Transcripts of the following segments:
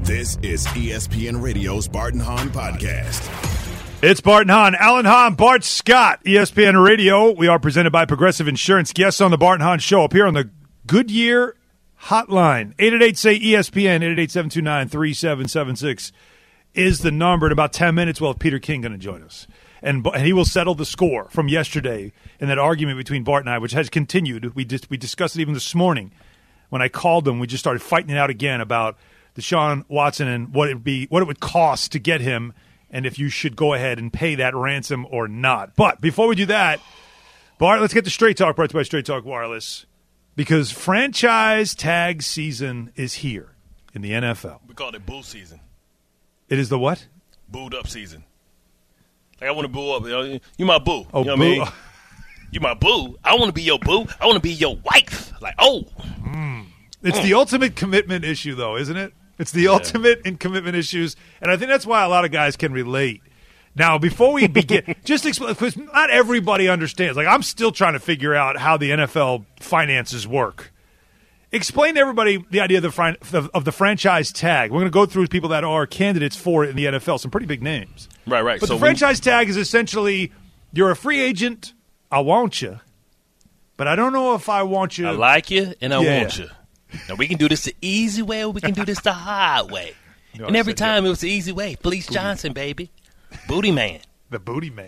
This is ESPN Radio's Bart and Hahn podcast. It's Bart and Hahn. Alan Hahn, Bart Scott, ESPN Radio. We are presented by Progressive Insurance. Guests on the Bart and Hahn Show up here on the Goodyear Hotline. 888-SAY-ESPN, 888-729-3776 is the number. In about 10 minutes, we'll have Peter King going to join us. And he will settle the score from yesterday in that argument between Bart and I, which has continued. We discussed it even this morning. When I called him, we just started fighting it out again about Deshaun Watson and what it would cost to get him, and if you should go ahead and pay that ransom or not. But before we do that, Bart, let's get to Straight Talk, brought to you by Straight Talk Wireless, because franchise tag season is here in the NFL. We call it boo season. It is the what? Booed up season. Like, I want to boo up. You my boo. Oh, you know boo. what I mean? You my boo. I want to be your boo. I want to be your wife. Like, It's the ultimate commitment issue, though, isn't it? It's the ultimate in commitment issues, and I think that's why a lot of guys can relate. Now, before we begin, just explain, because not everybody understands. Like, I'm still trying to figure out how the NFL finances work. Explain to everybody the idea of the franchise tag. We're going to go through people that are candidates for it in the NFL, some pretty big names. Right. But the franchise tag is essentially, you're a free agent, I want you, but I don't know if I want you. I like you, and I want you. Now, we can do this the easy way, or we can do this the hard way. And every time it was the easy way. Felice Johnson, baby. Booty man. The booty man.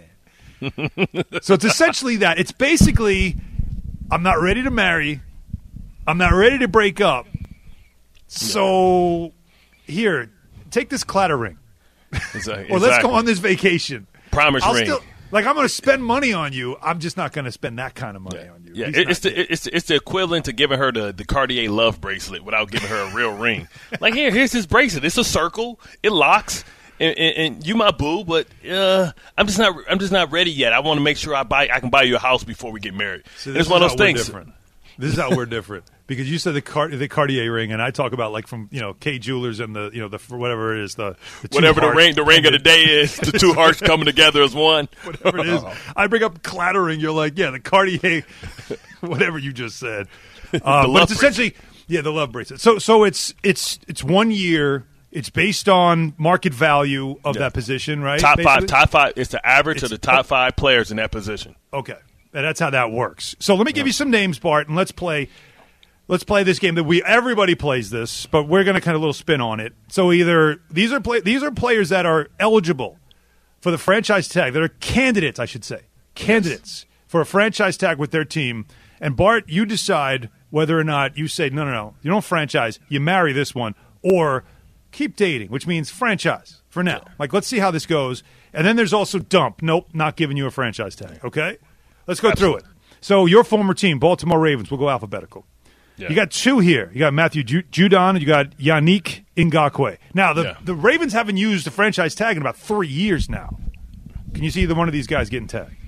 So it's essentially that. It's basically, I'm not ready to marry. I'm not ready to break up. So, here, take this clatter ring. Exactly. Or let's go on this vacation. Promise ring. I'm going to spend money on you. I'm just not going to spend that kind of money on you. Yeah, it's the equivalent to giving her the Cartier love bracelet without giving her a real ring. Like, here's this bracelet. It's a circle. It locks. And you my boo, but I'm just not ready yet. I want to make sure I can buy you a house before we get married. So it's one of those things. This is how we're different. Because you said the Cartier ring, and I talk about like from K Jewelers and the whatever it is the whatever the ring of the day is, the two hearts coming together as one. Whatever it is, I bring up clattering. You're like, the Cartier, whatever you just said. But it's essentially the love bracelet. So it's 1 year. It's based on market value of that position, right? Top five. It's the average of the top 5 players in that position. Okay, and that's how that works. So let me give you some names, Bart, and let's play this game that everybody plays this, but we're going to kind of a little spin on it. So either these are players that are eligible for the franchise tag, that are candidates, I should say, for a franchise tag with their team. And Bart, you decide whether or not you say no, you don't franchise, you marry this one, or keep dating, which means franchise for now. Like, let's see how this goes. And then there's also dump. Nope, not giving you a franchise tag. Okay, let's go through it. So your former team, Baltimore Ravens. We'll go alphabetical. Yeah. You got 2 here. You got Matthew Judon, and you got Yannick Ngakoue. Now, the Ravens haven't used a franchise tag in about 3 years now. Can you see either one of these guys getting tagged?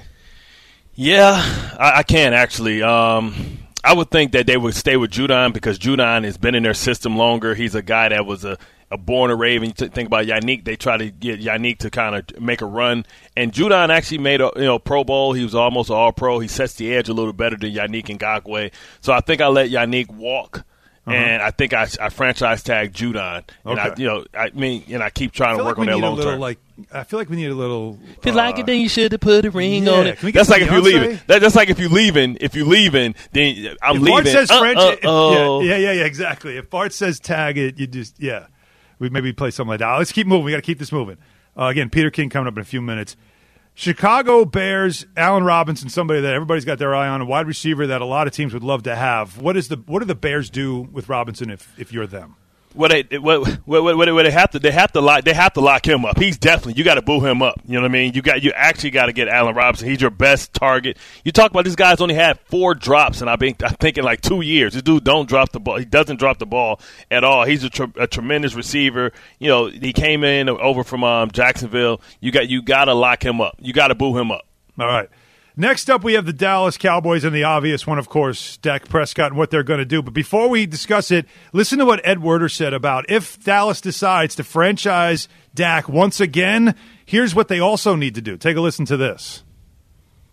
Yeah, I can actually. I would think that they would stay with Judon because Judon has been in their system longer. He's a guy that was a born a Raven. You think about Yannick, they try to get Yannick to kind of make a run. And Judon actually made a Pro Bowl. He was almost an All-Pro. He sets the edge a little better than Yannick Ngakoue. So I think I let Yannick walk. And I think I franchise tag Judon, and I keep trying to work on that long term. I feel like we need a little. If you like it, then you should have put a ring on it. That's like if you're leaving. That's like if you're leaving. If you're leaving, then I'm leaving. Bart says exactly. If Bart says tag it, you just we maybe play something like that. Let's keep moving. We got to keep this moving. Again, Peter King coming up in a few minutes. Chicago Bears, Allen Robinson, somebody that everybody's got their eye on, a wide receiver that a lot of teams would love to have. What do the Bears do with Robinson if you're them? What they have to lock him up. He's definitely, you got to boo him up. You know what I mean? You actually got to get Allen Robinson. He's your best target. You talk about this guy's only had 4 drops, and I think in like 2 years. This dude don't drop the ball. He doesn't drop the ball at all. He's a tremendous receiver. He came in over from Jacksonville. You got to lock him up. You got to boo him up. All right. Next up, we have the Dallas Cowboys, and the obvious one, of course, Dak Prescott and what they're going to do. But before we discuss it, listen to what Ed Werder said about if Dallas decides to franchise Dak once again, here's what they also need to do. Take a listen to this.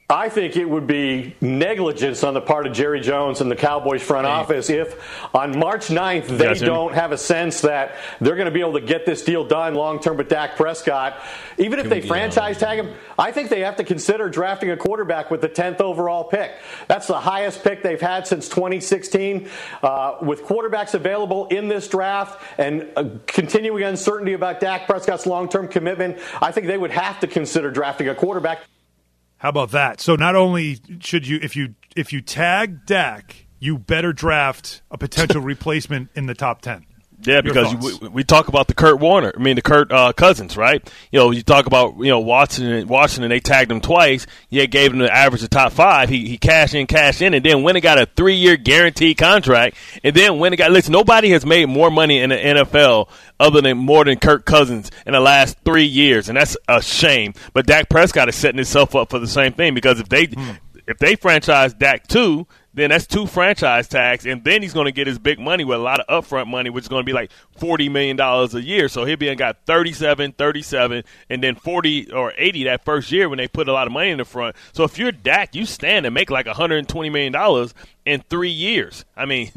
I think it would be negligence on the part of Jerry Jones and the Cowboys front office if on March 9th they don't have a sense that they're going to be able to get this deal done long-term with Dak Prescott. Even if they franchise tag him, I think they have to consider drafting a quarterback with the 10th overall pick. That's the highest pick they've had since 2016. With quarterbacks available in this draft and continuing uncertainty about Dak Prescott's long-term commitment, I think they would have to consider drafting a quarterback. How about that? So not only should you, if you tag Dak, you better draft a potential replacement in the top 10. Yeah, because we talk about the Kirk Cousins, right? You talk about Washington. They tagged him twice. Yeah, gave him the average of top 5. He cashed in, and then went and got a 3-year guaranteed contract. And then when it got nobody has made more money in the NFL more than Kirk Cousins in the last 3 years, and that's a shame. But Dak Prescott is setting himself up for the same thing because if they franchise Dak too, then that's 2 franchise tags, and then he's going to get his big money with a lot of upfront money, which is going to be like $40 million a year. So he'll be got 37, and then 40 or 80 that first year when they put a lot of money in the front. So if you're Dak, you stand and make like $120 million in 3 years. I mean,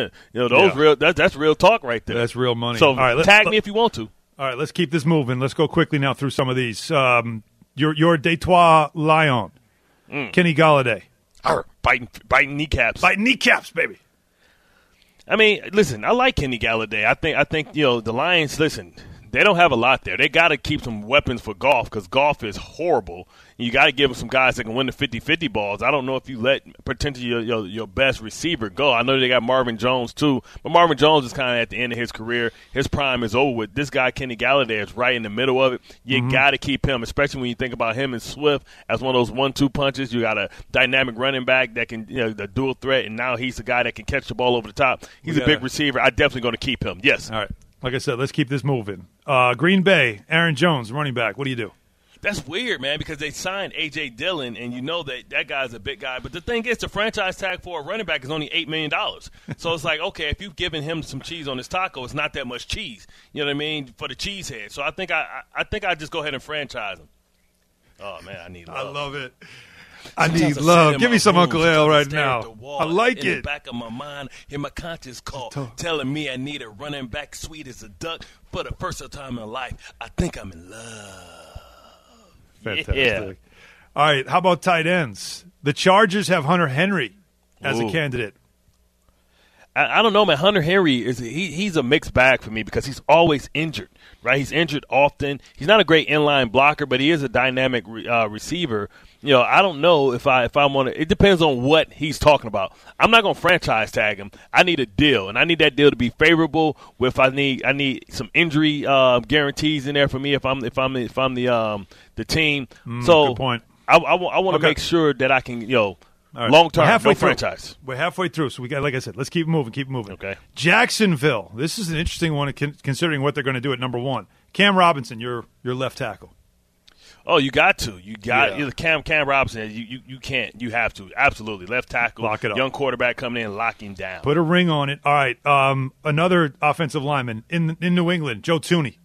that's real talk right there. That's real money. So tag me if you want to. All right, let's keep this moving. Let's go quickly now through some of these. Your Detroit Lion, Kenny Golladay. Biting kneecaps. Biting kneecaps, baby. I mean, listen, I like Kenny Golladay. I think the Lions, listen, they don't have a lot there. They got to keep some weapons for golf because golf is horrible. You got to give them some guys that can win the 50-50 balls. I don't know if you let potentially your best receiver go. I know they got Marvin Jones too, but Marvin Jones is kind of at the end of his career. His prime is over with. This guy, Kenny Golladay, is right in the middle of it. You got to keep him, especially when you think about him and Swift as one of those 1-2 punches. You got a dynamic running back that can, the dual threat, and now he's the guy that can catch the ball over the top. He's a big receiver. I'm definitely going to keep him. Yes. All right. Like I said, let's keep this moving. Green Bay, Aaron Jones, running back. What do you do? That's weird, man, because they signed A.J. Dillon, and you know that guy's a big guy. But the thing is, the franchise tag for a running back is only $8 million. So it's like, okay, if you've given him some cheese on his taco, it's not that much cheese. You know what I mean? For the cheese head. So I think I just go ahead and franchise him. Oh, man, I need love. I love it. I need love. Give me some Uncle L right now. I like it. In the back of my mind, in my conscious call, telling me I need a running back sweet as a duck. For the first time in my life, I think I'm in love. Fantastic. Yeah. All right, how about tight ends? The Chargers have Hunter Henry as a candidate. I don't know, man. Hunter Henry he's a mixed bag for me because he's always injured, right? He's injured often. He's not a great inline blocker, but he is a dynamic receiver. I don't know if I want to. It depends on what he's talking about. I'm not going to franchise tag him. I need a deal, and I need that deal to be favorable. With I need some injury guarantees in there for me if I'm the team. So good point. I want to make sure that I can right. Long term, no franchise. We're halfway through, so we got, like I said, let's keep moving. Okay. Jacksonville. This is an interesting one, considering what they're going to do at number 1. Cam Robinson, your left tackle. Oh, you got to. Cam Robinson. You can't. You have to. Absolutely. Left tackle. Lock it up. Young quarterback coming in, lock him down. Put a ring on it. All right. Another offensive lineman in New England, Joe Thuney.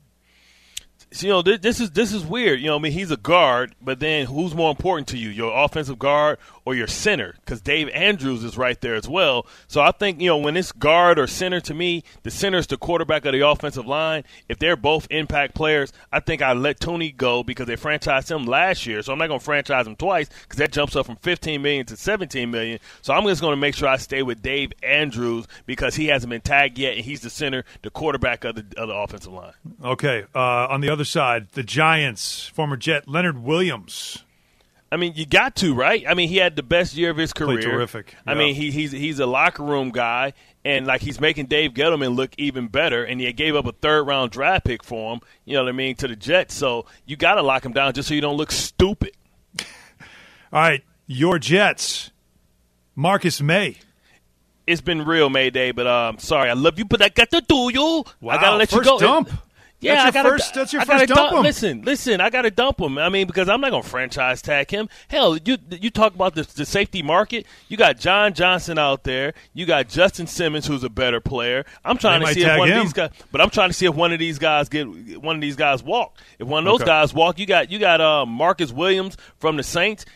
So, this is weird. He's a guard, but then who's more important to you, your offensive guard or your center? Because Dave Andrews is right there as well. So I think, when it's guard or center, to me, the center is the quarterback of the offensive line. If they're both impact players, I think I let Thuney go because they franchised him last year. So I'm not going to franchise him twice because that jumps up from $15 million to $17 million. So I'm just going to make sure I stay with Dave Andrews because he hasn't been tagged yet, and he's the center, the quarterback of the offensive line. Okay. On the other side, the Giants, former Jet Leonard Williams. I mean, you got to, right? I mean, he had the best year of his career. Played terrific. I mean, he's a locker room guy, and he's making Dave Gettleman look even better. And he gave up a 3rd-round draft pick for him. You know what I mean, to the Jets. So you got to lock him down just so you don't look stupid. All right, your Jets, Marcus May. It's been real, Mayday, but sorry, I love you, but I got to do you. Wow, I got to let first you go. Dump. Yeah, that's your first dump him. Listen, I got to dump him. I mean, because I'm not going to franchise tag him. Hell, you talk about the safety market. You got John Johnson out there. You got Justin Simmons, who's a better player. I'm trying to see if one of these guys. But I'm trying to see if one of these guys walk. If one of those guys walk, you got Marcus Williams from the Saints.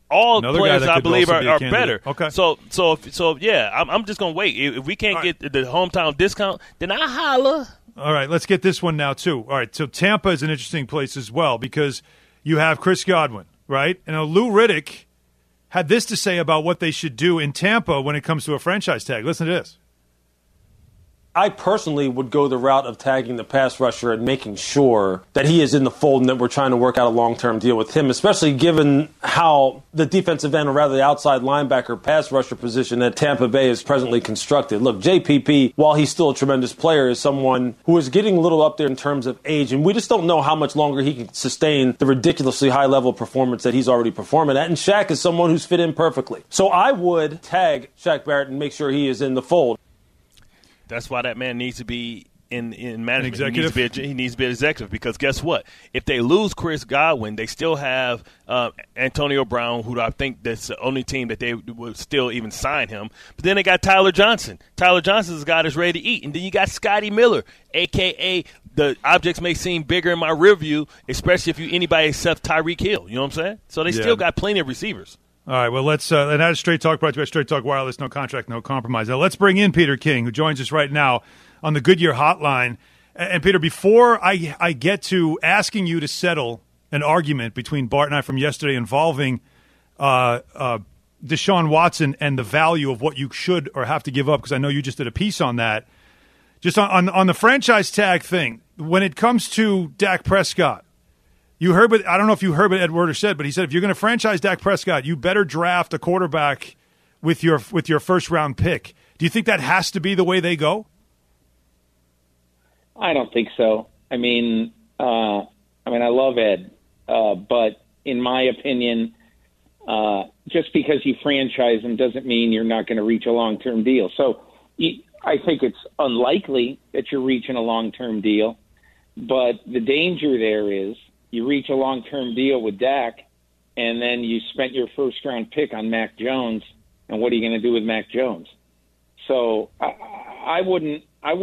all Another players guy that I could believe also be a are candidate. better. Okay. So yeah, I'm just gonna wait. If we can't get the hometown discount, then I holla. All right, let's get this one now too. All right, so Tampa is an interesting place as well because you have Chris Godwin, right? And Lou Riddick had this to say about what they should do in Tampa when it comes to a franchise tag. Listen to this. I personally would go the route of tagging the pass rusher and making sure that he is in the fold and that we're trying to work out a long-term deal with him, especially given how the defensive end, or rather the outside linebacker pass rusher position at Tampa Bay is presently constructed. Look, JPP, while he's still a tremendous player, is someone who is getting a little up there in terms of age, and we just don't know how much longer he can sustain the ridiculously high level of performance that he's already performing at. And Shaq is someone who's fit in perfectly. So I would tag Shaq Barrett and make sure he is in the fold. That's why that man needs to be in management. Executive? He needs to be an executive because guess what? If they lose Chris Godwin, they still have Antonio Brown, who I think that's the only team that they would still even sign him. But then they got Tyler Johnson. Tyler Johnson's a guy that's ready to eat. And then you got Scotty Miller, a.k.a. the objects may seem bigger in my rear view, especially if you anybody except Tyreek Hill. You know what I'm saying? So they still got plenty of receivers. All right, well, let's and that is Straight Talk, brought to you by Straight Talk Wireless, no contract, no compromise. Now, let's bring in Peter King, who joins us right now on the Goodyear Hotline. And, Peter, before I get to asking you to settle an argument between Bart and I from yesterday involving Deshaun Watson and the value of what you should or have to give up, because I know you just did a piece on that, just on the franchise tag thing, when it comes to Dak Prescott, you heard, but I don't know if you heard what Ed Werder said, but he said if you're going to franchise Dak Prescott, you better draft a quarterback with your first round pick. Do you think that has to be the way they go? I don't think so. I mean, I love Ed, but in my opinion, just because you franchise him doesn't mean you're not going to reach a long-term deal. So I think it's unlikely that you're reaching a long-term deal, but the danger there is you reach a long-term deal with Dak, and then you spent your first-round pick on Mac Jones, and what are you going to do with Mac Jones? So I wouldn't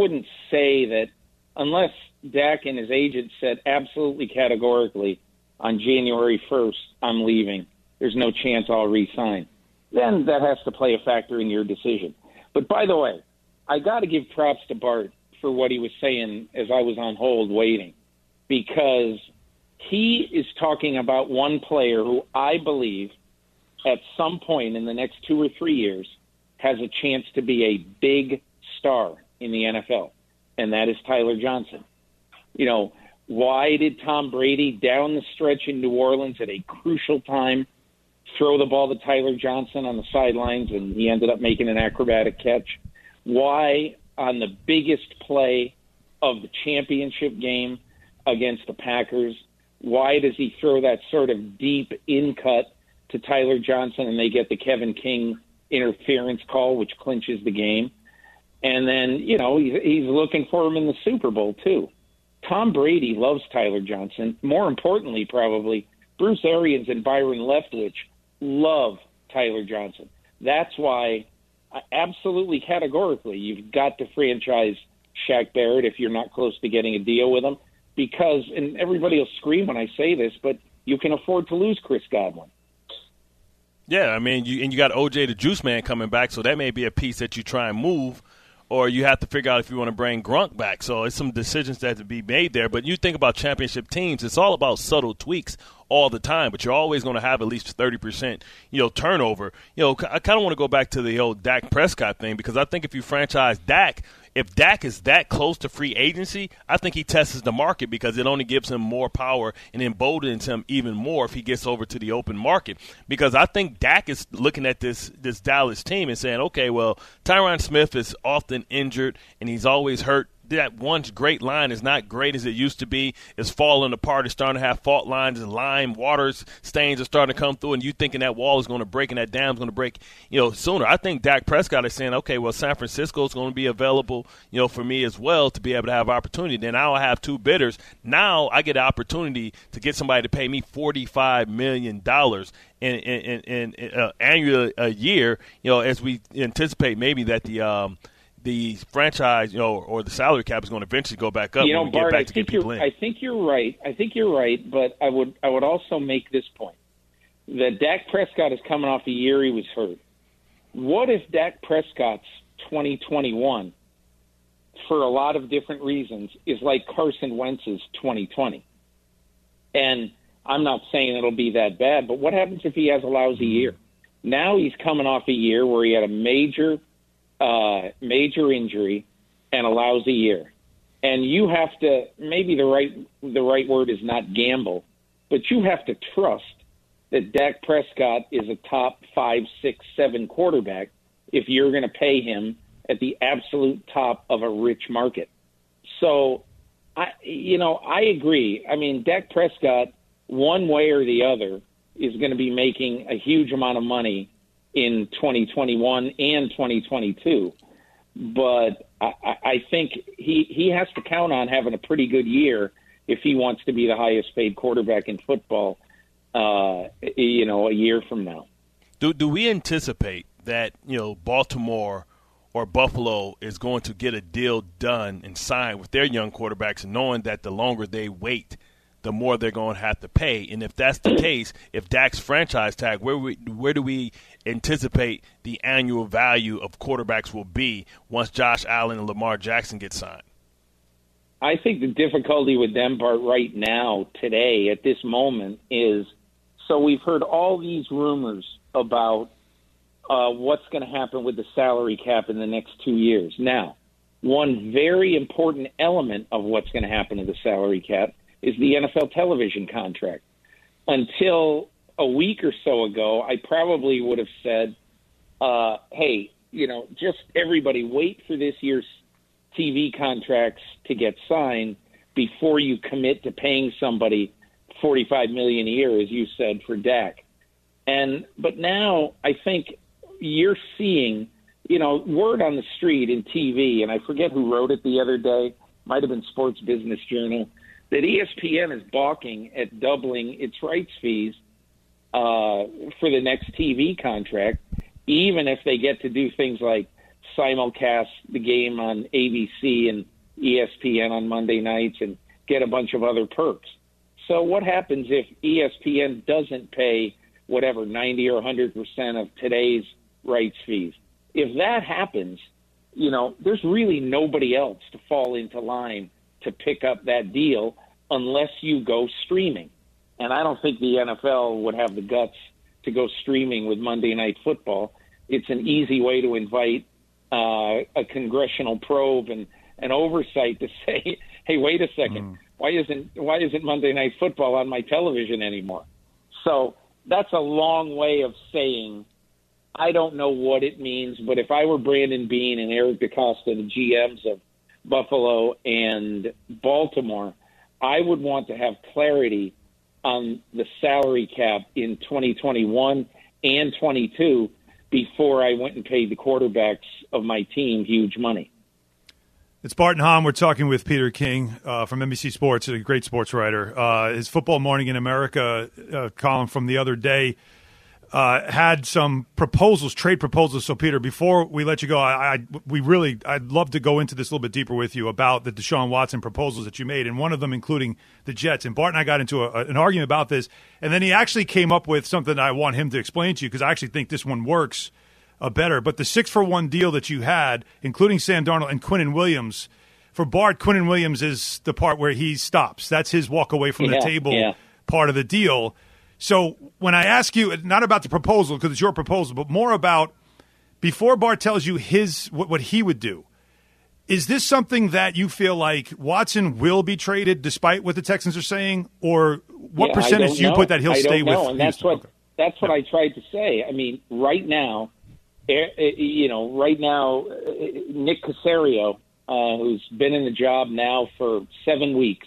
say that unless Dak and his agent said absolutely categorically on January 1st, I'm leaving, there's no chance I'll re-sign, then that has to play a factor in your decision. But by the way, I got to give props to Bart for what he was saying as I was on hold waiting, because he is talking about one player who I believe at some point in the next 2 or 3 years has a chance to be a big star in the NFL, and that is Tyler Johnson. You know, why did Tom Brady down the stretch in New Orleans at a crucial time throw the ball to Tyler Johnson on the sidelines and he ended up making an acrobatic catch? Why on the biggest play of the championship game against the Packers, why does he throw that sort of deep in cut to Tyler Johnson and they get the Kevin King interference call, which clinches the game? And then, you know, he's looking for him in the Super Bowl, too. Tom Brady loves Tyler Johnson. More importantly, probably, Bruce Arians and Byron Leftwich love Tyler Johnson. That's why, absolutely categorically, you've got to franchise Shaq Barrett if you're not close to getting a deal with him. Because, and everybody will scream when I say this, but you can afford to lose Chris Godwin. Yeah, I mean, you got OJ the Juice Man coming back, so that may be a piece that you try and move, or you have to figure out if you want to bring Gronk back. So it's some decisions that have to be made there. But you think about championship teams, it's all about subtle tweaks all the time, but you're always going to have at least 30%, turnover. I kind of want to go back to the old Dak Prescott thing, because I think if you franchise Dak, if Dak is that close to free agency, I think he tests the market because it only gives him more power and emboldens him even more if he gets over to the open market. Because I think Dak is looking at this Dallas team and saying, okay, well, Tyron Smith is often injured and he's always hurt. That one great line is not great as it used to be. It's falling apart. It's starting to have fault lines and lime waters stains are starting to come through, and you thinking that wall is going to break and that dam's going to break, sooner. I think Dak Prescott is saying, okay, well, San Francisco is going to be available, for me as well to be able to have opportunity. Then I'll have two bidders. Now I get an opportunity to get somebody to pay me $45 million in annual a year, as we anticipate maybe that the franchise, or the salary cap is going to eventually go back up when we Bart, get back to get people in. I think you're right. But I would also make this point. that Dak Prescott is coming off a year he was hurt. What if Dak Prescott's 2021, for a lot of different reasons, is like Carson Wentz's 2020? And I'm not saying it'll be that bad, but what happens if he has a lousy year? Now he's coming off a year where he had a major injury and a lousy year. And you have to, maybe the right word is not gamble, but you have to trust that Dak Prescott is a top 5, 6, 7 quarterback if you're going to pay him at the absolute top of a rich market. So, I agree. I mean, Dak Prescott, one way or the other, is going to be making a huge amount of money in 2021 and 2022. But I think he has to count on having a pretty good year if he wants to be the highest paid quarterback in football, a year from now. Do we anticipate that, Baltimore or Buffalo is going to get a deal done and signed with their young quarterbacks, knowing that the longer they wait, the more they're going to have to pay? And if that's the case, if Dak's franchise tag, where do we anticipate the annual value of quarterbacks will be once Josh Allen and Lamar Jackson get signed? I think the difficulty with them, Bart, right now, today, at this moment, is so we've heard all these rumors about what's going to happen with the salary cap in the next 2 years. Now, one very important element of what's going to happen to the salary cap is the NFL television contract. Until a week or so ago, I probably would have said, hey, just everybody wait for this year's TV contracts to get signed before you commit to paying somebody $45 million a year, as you said, for Dak. But now I think you're seeing, word on the street in TV, and I forget who wrote it the other day, might have been Sports Business Journal, that ESPN is balking at doubling its rights fees for the next TV contract, even if they get to do things like simulcast the game on ABC and ESPN on Monday nights and get a bunch of other perks. So what happens if ESPN doesn't pay whatever, 90 or 100% of today's rights fees? If that happens, there's really nobody else to fall into line to pick up that deal unless you go streaming. And I don't think the NFL would have the guts to go streaming with Monday Night Football. It's an easy way to invite a congressional probe and an oversight to say, hey, wait a second, why isn't Monday Night Football on my television anymore? So that's a long way of saying I don't know what it means, but if I were Brandon Beane and Eric DeCosta, the GMs of Buffalo and Baltimore, I would want to have clarity on the salary cap in 2021 and 22 before I went and paid the quarterbacks of my team huge money. It's Bart and Hahn. We're talking with Peter King from NBC Sports, a great sports writer. His Football Morning in America column from the other day had some proposals, trade proposals. So, Peter, before we let you go, I'd love to go into this a little bit deeper with you about the Deshaun Watson proposals that you made, and one of them including the Jets. And Bart and I got into an argument about this, and then he actually came up with something I want him to explain to you because I actually think this one works better. But the 6-for-1 deal that you had, including Sam Darnold and Quinnen Williams, for Bart, Quinnen Williams is the part where he stops. That's his walk away from the table part of the deal. So when I ask you, not about the proposal because it's your proposal, but more about before Bart tells you what he would do, is this something that you feel like Watson will be traded despite what the Texans are saying, or what percentage do you put that he'll stay with? And that's what I tried to say. I mean, right now, Nick Caserio, who's been in the job now for 7 weeks,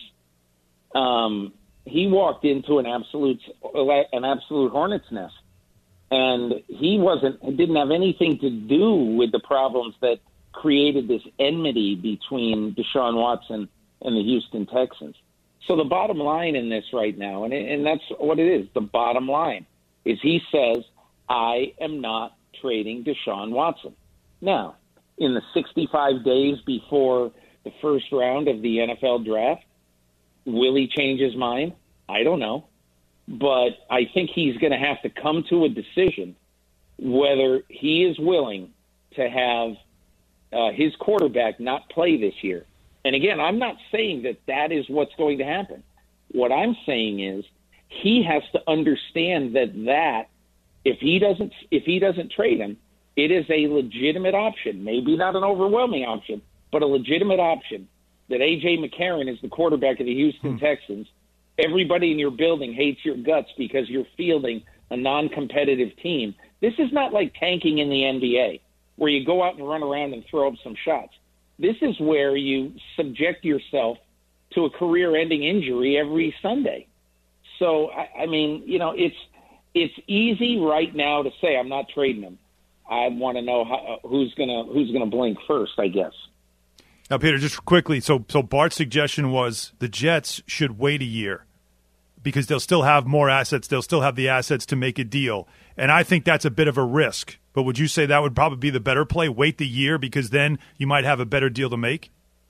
he walked into an absolute hornet's nest, and he didn't have anything to do with the problems that created this enmity between Deshaun Watson and the Houston Texans. So the bottom line in this right now, and that's what it is, the bottom line, is he says, I am not trading Deshaun Watson. Now, in the 65 days before the first round of the NFL draft, will he change his mind? I don't know. but I think he's going to have to come to a decision whether he is willing to have his quarterback not play this year. And again, I'm not saying that is what's going to happen. What I'm saying is he has to understand that if he doesn't trade him, it is a legitimate option, maybe not an overwhelming option, but a legitimate option that A.J. McCarron is the quarterback of the Houston Texans. Everybody in your building hates your guts because you're fielding a non-competitive team. This is not like tanking in the NBA where you go out and run around and throw up some shots. This is where you subject yourself to a career-ending injury every Sunday. So, I mean, you know, it's easy right now to say I'm not trading him. I want to know who's gonna blink first, I guess. Now, Peter, just quickly, so Bart's suggestion was the Jets should wait a year because they'll still have more assets. They'll still have the assets to make a deal. And I think that's a bit of a risk. But would you say that would probably be the better play, wait the year, because then you might have a better deal to make?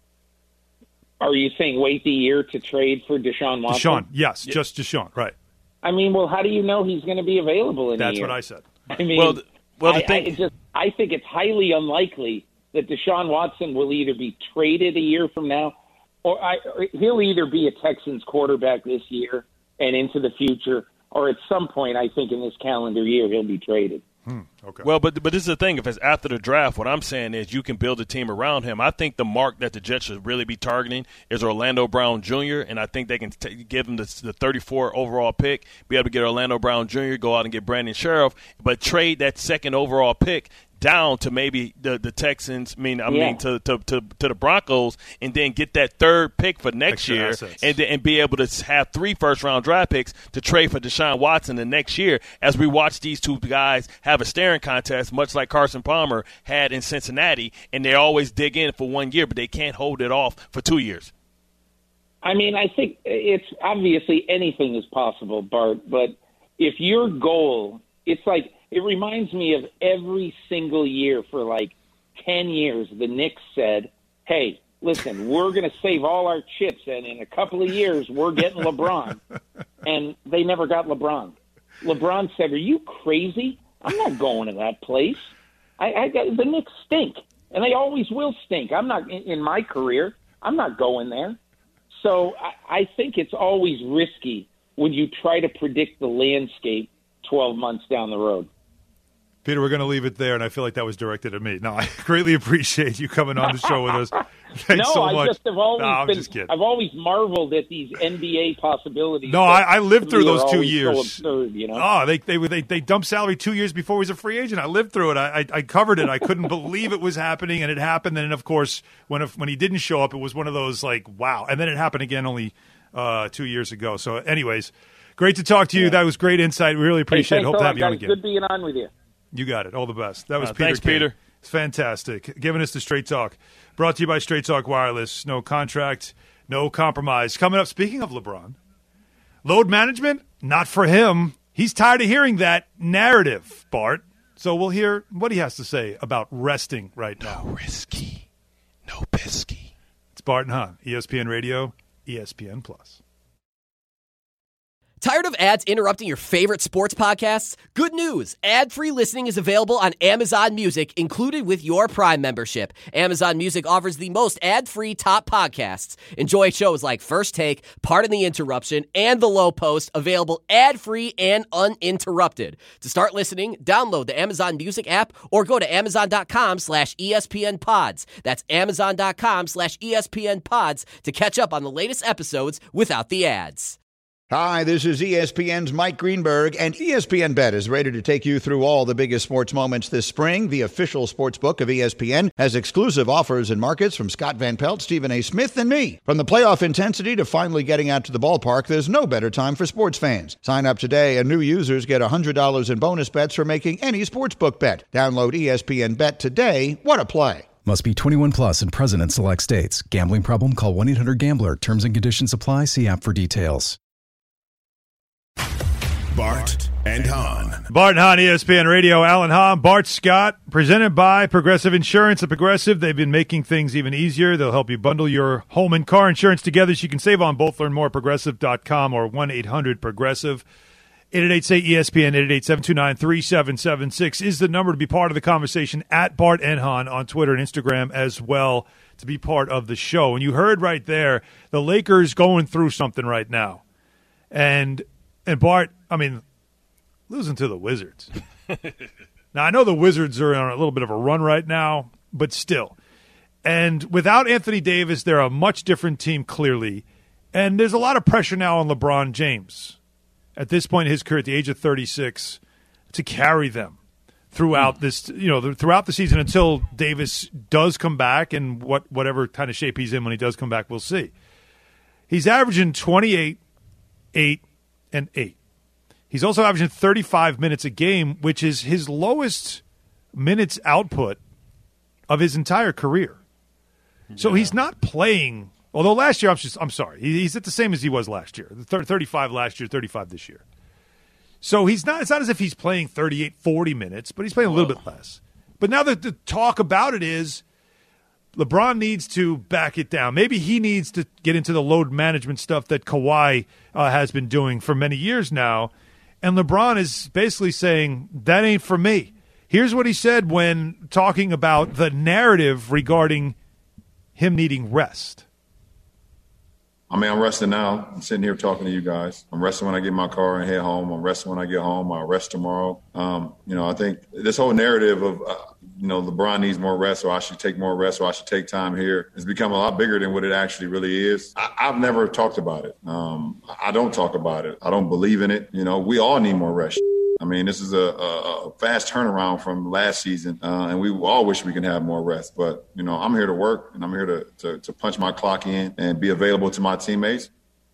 Are you saying wait the year to trade for Deshaun Watson? Deshaun, yes, just Deshaun, right. I mean, well, how do you know he's going to be available in a year? That's what I said. I mean, I think it's highly unlikely that Deshaun Watson will either be traded a year from now or he'll either be a Texans quarterback this year and into the future, or at some point, I think in this calendar year, he'll be traded. Okay. Well, but this is the thing. If it's after the draft, what I'm saying is you can build a team around him. I think the mark that the Jets should really be targeting is Orlando Brown Jr., and I think they can give him the 34 overall pick, be able to get Orlando Brown Jr., go out and get Brandon Sheriff, but trade that second overall pick down to maybe the Texans, to the Broncos, and then get that third pick for next year, and be able to have 3 first-round draft picks to trade for Deshaun Watson the next year as we watch these two guys have a staring contest, much like Carson Palmer had in Cincinnati, and they always dig in for 1 year, but they can't hold it off for 2 years. I mean, I think it's obviously anything is possible, Bart, but if your goal, it's like – it reminds me of every single year for like 10 years, the Knicks said, hey, listen, we're going to save all our chips, and in a couple of years, we're getting LeBron. And they never got LeBron. LeBron said, are you crazy? I'm not going to that place. The Knicks stink, and they always will stink. I'm not, in my career, I'm not going there. So I think it's always risky when you try to predict the landscape 12 months down the road. Peter, we're going to leave it there, and I feel like that was directed at me. No, I greatly appreciate you coming on the show with us. Thanks so much. I've always marveled at these NBA possibilities. No, I lived through those 2 years. So absurd, you know? Oh, they dumped salary 2 years before he was a free agent. I lived through it. I covered it. I couldn't believe it was happening, and it happened. And, of course, when he didn't show up, it was one of those, like, wow. And then it happened again only 2 years ago. So, anyways, great to talk to you. Yeah. That was great insight. We really appreciate it. Hope to have you on again. Good being on with you. You got it. All the best. That was Peter. Thanks, Peter. It's fantastic. Giving us the Straight Talk. Brought to you by Straight Talk Wireless. No contract, no compromise. Coming up, speaking of LeBron, load management, not for him. He's tired of hearing that narrative, Bart. So we'll hear what he has to say about resting right now. No risky, no bisky. It's Bart and Hahn, ESPN Radio, ESPN+. Tired of ads interrupting your favorite sports podcasts? Good news! Ad-free listening is available on Amazon Music, included with your Prime membership. Amazon Music offers the most ad-free top podcasts. Enjoy shows like First Take, Pardon the Interruption, and The Low Post, available ad-free and uninterrupted. To start listening, download the Amazon Music app or go to amazon.com/ESPNpods. That's amazon.com/ESPNpods to catch up on the latest episodes without the ads. Hi, this is ESPN's Mike Greenberg, and ESPN Bet is ready to take you through all the biggest sports moments this spring. The official sports book of ESPN has exclusive offers and markets from Scott Van Pelt, Stephen A. Smith, and me. From the playoff intensity to finally getting out to the ballpark, there's no better time for sports fans. Sign up today, and new users get $100 in bonus bets for making any sportsbook bet. Download ESPN Bet today. What a play. Must be 21 plus and present in select states. Gambling problem? Call 1-800-GAMBLER. Terms and conditions apply. See app for details. Bart and Hahn. Bart and Hahn, ESPN Radio. Alan Hahn, Bart Scott, presented by Progressive Insurance. At Progressive, they've been making things even easier. They'll help you bundle your home and car insurance together so you can save on both. Learn more at Progressive.com or 1-800-PROGRESSIVE. 888-ESPN, 888-729-3776 is the number to be part of the conversation. At Bart and Hahn on Twitter and Instagram as well to be part of the show. And you heard right there, the Lakers going through something right now. And Bart, I mean, losing to the Wizards. Now, I know the Wizards are on a little bit of a run right now, but still. And without Anthony Davis, they're a much different team, clearly. And there's a lot of pressure now on LeBron James at this point in his career, at the age of 36, to carry them throughout this, throughout the season until Davis does come back, and whatever kind of shape he's in when he does come back, we'll see. He's averaging 28, 8, and 8. He's also averaging 35 minutes a game, which is his lowest minutes output of his entire career. So he's not playing. Although last year, I'm sorry, he's at the same as he was last year. 35 last year, 35 this year. So it's not as if he's playing 38, 40 minutes, but he's playing a little bit less. But now the talk about it is LeBron needs to back it down. Maybe he needs to get into the load management stuff that Kawhi has been doing for many years now. And LeBron is basically saying, that ain't for me. Here's what he said when talking about the narrative regarding him needing rest. I mean, I'm resting now. I'm sitting here talking to you guys. I'm resting when I get in my car and head home. I'm resting when I get home. I'll rest tomorrow. I think this whole narrative of, LeBron needs more rest, or I should take more rest, or I should take time here, has become a lot bigger than what it actually really is. I've never talked about it. I don't talk about it. I don't believe in it. We all need more rest. I mean, this is a fast turnaround from last season, and we all wish we can have more rest. But, I'm here to work, and I'm here to punch my clock in and be available to my teammates.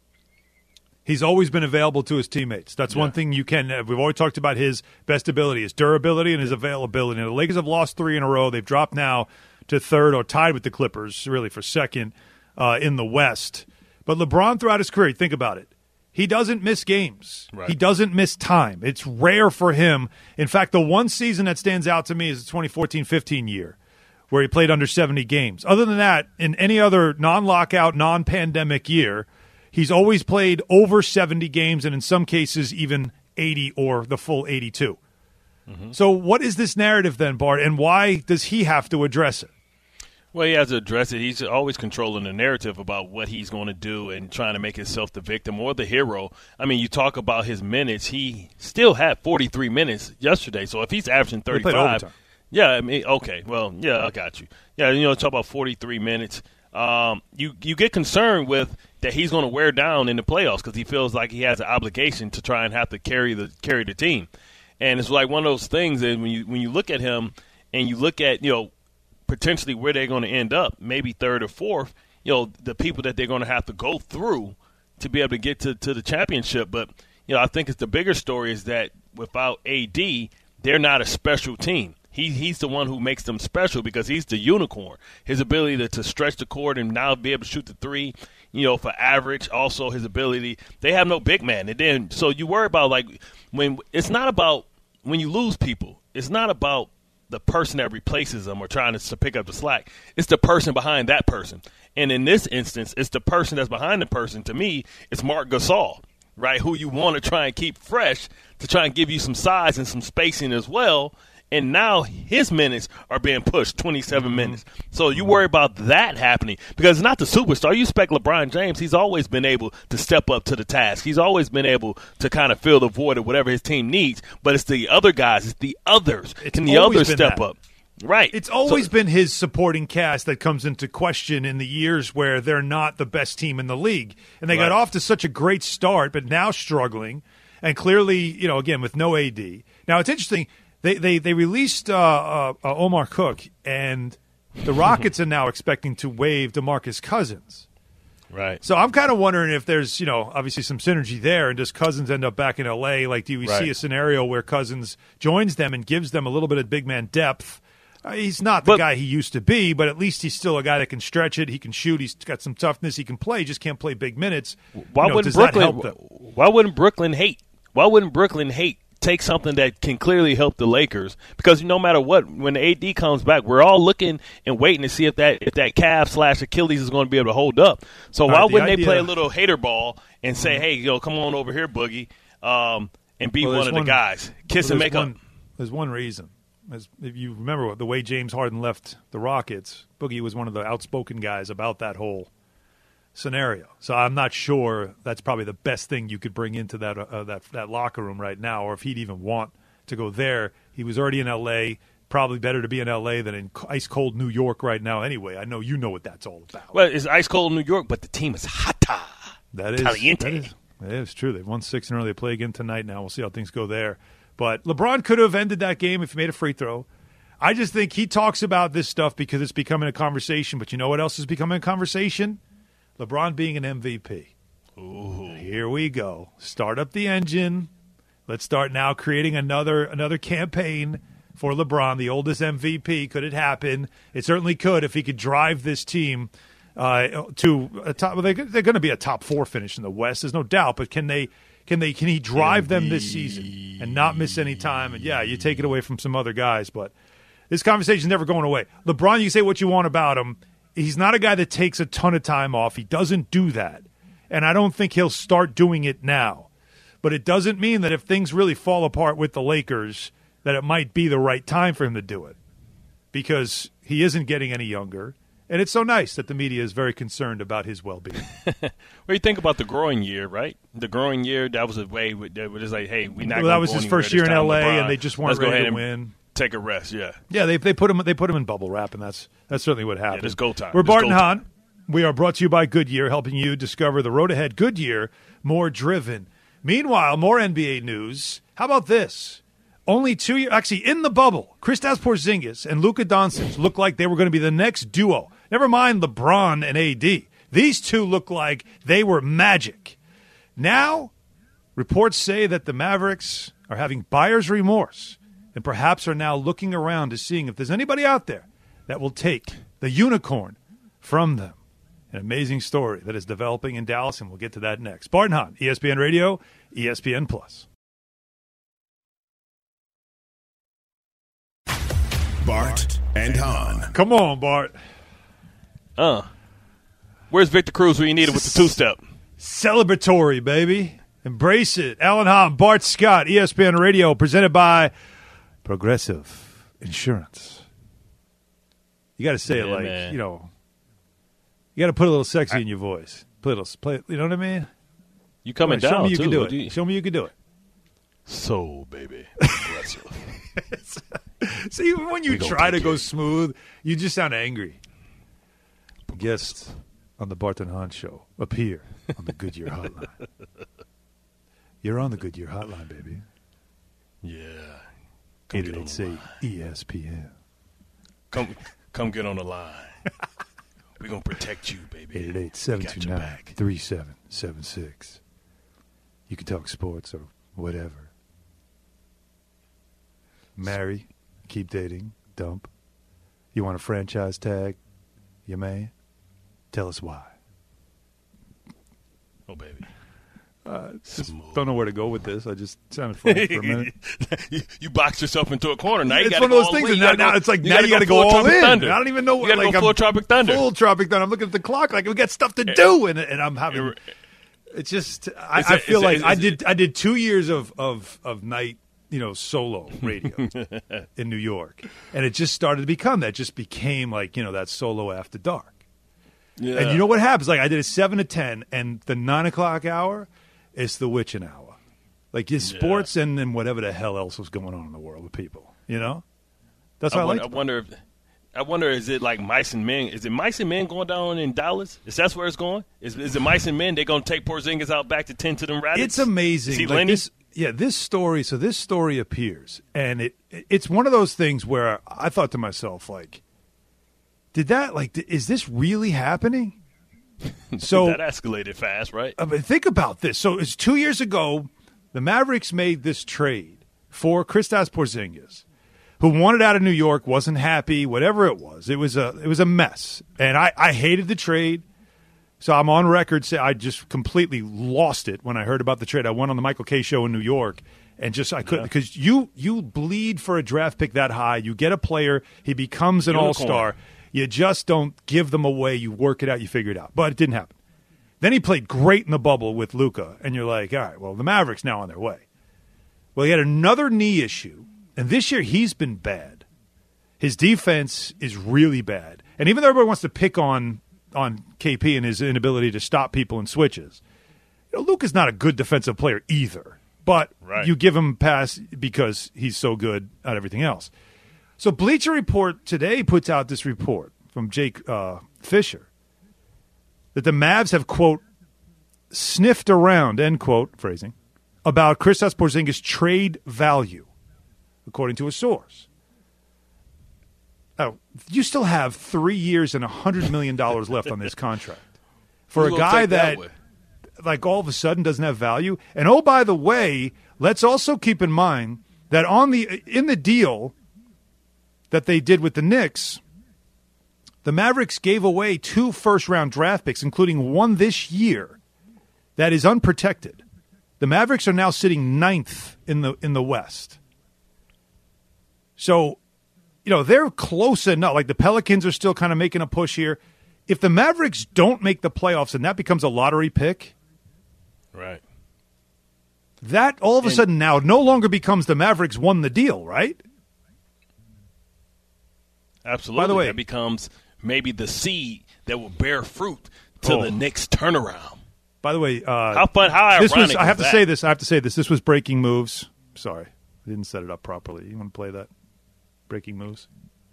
He's always been available to his teammates. That's one thing you can – we've always talked about his best ability, his durability and his availability. And the Lakers have lost 3 in a row. They've dropped now to third, or tied with the Clippers, really, for second in the West. But LeBron, throughout his career, think about it. He doesn't miss games. Right. He doesn't miss time. It's rare for him. In fact, the one season that stands out to me is the 2014-15 year, where he played under 70 games. Other than that, in any other non-lockout, non-pandemic year, he's always played over 70 games, and in some cases even 80 or the full 82. Mm-hmm. So what is this narrative then, Bart, and why does he have to address it? Well, he has to address it. He's always controlling the narrative about what he's going to do and trying to make himself the victim or the hero. I mean, you talk about his minutes. He still had 43 minutes yesterday. So if he's averaging 35, I got you. Yeah, talk about 43 minutes. You get concerned with that he's going to wear down in the playoffs because he feels like he has an obligation to try and have to carry the team. And it's like one of those things that when you look at him and you look at, potentially where they're going to end up, maybe third or fourth, the people that they're going to have to go through to be able to get to the championship. But, I think it's the bigger story is that without AD, they're not a special team. He's the one who makes them special because he's the unicorn. His ability to stretch the court and now be able to shoot the three, for average. Also his ability. They have no big man. And then so you worry about when it's not about when you lose people. It's not about the person that replaces them or trying to pick up the slack. It's the person behind that person. And in this instance, it's the person that's behind the person. To me, it's Marc Gasol, right, who you want to try and keep fresh to try and give you some size and some spacing as well. And now his minutes are being pushed 27 minutes. So you worry about that happening because it's not the superstar. You expect LeBron James. He's always been able to step up to the task. He's always been able to kind of fill the void of whatever his team needs. But it's the other guys. It's the others. Can the others step up? Right. It's always been his supporting cast that comes into question in the years where they're not the best team in the league. And they got off to such a great start, but now struggling. And clearly, again, with no AD. Now, it's interesting. They released Omar Cook, and the Rockets are now expecting to waive DeMarcus Cousins. Right. So I'm kind of wondering if there's, obviously some synergy there, and does Cousins end up back in L.A.? Like, do we see a scenario where Cousins joins them and gives them a little bit of big man depth? He's not the guy he used to be, but at least he's still a guy that can stretch it. He can shoot. He's got some toughness. He can play. He just can't play big minutes. Why wouldn't Brooklyn hate? Why wouldn't Brooklyn hate take something that can clearly help the Lakers, because no matter what, when the AD comes back, we're all looking and waiting to see if that calf/Achilles is going to be able to hold up. So why wouldn't they play a little hater ball and say, hey, come on over here, Boogie, and be one of the guys. Kiss and make up. There's one reason. If you remember the way James Harden left the Rockets, Boogie was one of the outspoken guys about that whole scenario. So I'm not sure that's probably the best thing you could bring into that locker room right now, or if he'd even want to go there. He was already in L.A., probably better to be in L.A. than in ice-cold New York right now anyway. I know you know what that's all about. Well, it's ice-cold New York, but the team is hotter. That is true. They've won 6 in a row. They play again tonight now. We'll see how things go there. But LeBron could have ended that game if he made a free throw. I just think he talks about this stuff because it's becoming a conversation. But you know what else is becoming a conversation? LeBron being an MVP. Ooh. Here we go. Start up the engine. Let's start now creating another campaign for LeBron, the oldest MVP. Could it happen? It certainly could if he could drive this team to a top. Well, they're going to be a top 4 finish in the West. There's no doubt. But can he drive them this season and not miss any time? And yeah, you take it away from some other guys, but this conversation is never going away. LeBron, you say what you want about him. He's not a guy that takes a ton of time off. He doesn't do that. And I don't think he'll start doing it now. But it doesn't mean that if things really fall apart with the Lakers, that it might be the right time for him to do it. Because he isn't getting any younger. And it's so nice that the media is very concerned about his well-being. What do you think about the growing year, right? The growing year, that was a way that was like, hey, we're not going to go that was his first year in L.A., LeBron. and they just weren't ready to win. Take a rest, yeah. Yeah, they put him in bubble wrap, and that's certainly what happened. Yeah, it's go time. We're Bart and Hahn. We are brought to you by Goodyear, helping you discover the road ahead. Goodyear, more driven. Meanwhile, more NBA news. How about this? Only 2 years, actually in the bubble, Kristaps Porzingis and Luka Doncic looked like they were going to be the next duo. Never mind LeBron and AD. These two look like they were magic. Now, reports say that the Mavericks are having buyer's remorse and perhaps are now looking around to seeing if there's anybody out there that will take the unicorn from them. An amazing story that is developing in Dallas, and we'll get to that next. Bart and Hahn, ESPN Radio, ESPN+. Bart and Hahn. Come on, Bart. Where's Victor Cruz when you need it with the two-step? Celebratory, baby. Embrace it. Alan Hahn, Bart Scott, ESPN Radio, presented by Progressive Insurance. You got to say it like, man. You got to put a little sexy in your voice. Play, you know what I mean? You coming down, show me you too. Can do it. Show me you can do it. So, baby. Progressive. See, even when you try to go smooth, you just sound angry. Guests on the Bart and Hahn Show appear on the Goodyear Hotline. You're on the Goodyear Hotline, baby. Yeah. 888 ESPN. Come get on the line. We're going to protect you, baby. 888-729-3776. You can talk sports or whatever. Marry, keep dating, dump. You want a franchise tag? You may. Tell us why. Oh, baby. Don't know where to go with this. I just sounded funny for a minute. you boxed yourself into a corner. Now It's one of those things. Now it's like, now you got to go all in. Thunder. I don't even know what. You got to go full Tropic Thunder. Full Tropic Thunder. I'm looking at the clock like we got stuff to do, and I'm having. It's just I feel like I did 2 years of night solo radio in New York, and it just started to become that. Just became like that solo after dark. Yeah. And you know what happens? Like I did a 7 to 10, and the 9 o'clock hour. It's the witching hour. Like it's sports and then whatever the hell else was going on in the world with people. That's what I like. I wonder, is it like Mice and Men? Is it Mice and Men going down in Dallas? Is that where it's going? Is it Mice and Men? They're going to take Porzingis out back to tend to them rabbits? It's amazing. See like this story. So this story appears, and it's one of those things where I thought to myself, like, is this really happening? So that escalated fast, right? I mean, think about this. So it's 2 years ago, the Mavericks made this trade for Kristaps Porzingis, who wanted out of New York, wasn't happy, whatever it was. It was a mess, and I hated the trade. So I'm on record saying I just completely lost it when I heard about the trade. I went on the Michael Kay show in New York And just I couldn't because you bleed for a draft pick that high. You get a player, he becomes an all-star. You just don't give them away. You work it out, you figure it out. But it didn't happen. Then he played great in the bubble with Luka, and you're like, all right, well, the Mavericks now on their way. Well, he had another knee issue, and this year he's been bad. His defense is really bad. And even though everybody wants to pick on KP and his inability to stop people in switches, Luka's not a good defensive player either. But you give him a pass because he's so good at everything else. So Bleacher Report today puts out this report from Jake Fisher that the Mavs have, quote, sniffed around, end quote, phrasing, about Kristaps Porzingis' trade value, according to a source. Oh, you still have 3 years and $100 million left on this contract. For a guy that like all of a sudden doesn't have value. And oh, by the way, let's also keep in mind that in the deal that they did with the Knicks, the Mavericks gave away 2 first-round draft picks, including one this year, that is unprotected. The Mavericks are now sitting 9th in the West. So, they're close enough. Like the Pelicans are still kind of making a push here. If the Mavericks don't make the playoffs and that becomes a lottery pick, right? That all of a sudden now no longer becomes the Mavericks won the deal, right? Absolutely. By the way, that becomes maybe the seed that will bear fruit to the next turnaround. By the way, how ironic I have to say this. This was Breaking Moves. Sorry, I didn't set it up properly. You want to play that? Breaking Moves.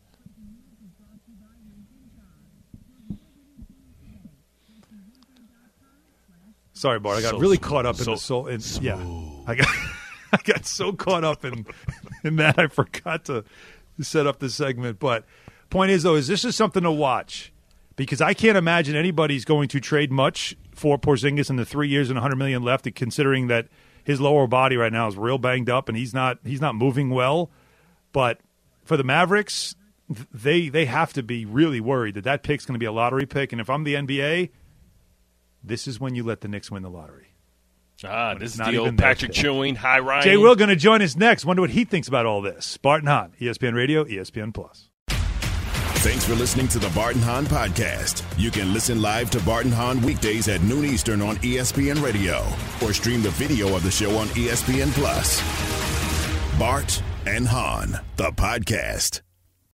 Sorry, Bart. I got really caught up in the soul. I got so caught up in that I forgot to set up this segment. But point is, though, this is something to watch because I can't imagine anybody's going to trade much for Porzingis in the 3 years and $100 million left, considering that his lower body right now is real banged up and he's not moving well. But for the Mavericks, they have to be really worried that pick's going to be a lottery pick. And if I'm the NBA, this is when you let the Knicks win the lottery. This is the old Patrick Ewing, Hi Ryan. Jay Will going to join us next. Wonder what he thinks about all this. Bart and Hahn, ESPN Radio, ESPN+. Thanks for listening to the Bart and Hahn podcast. You can listen live to Bart and Hahn weekdays at noon Eastern on ESPN Radio or stream the video of the show on ESPN+. Bart and Hahn, the podcast.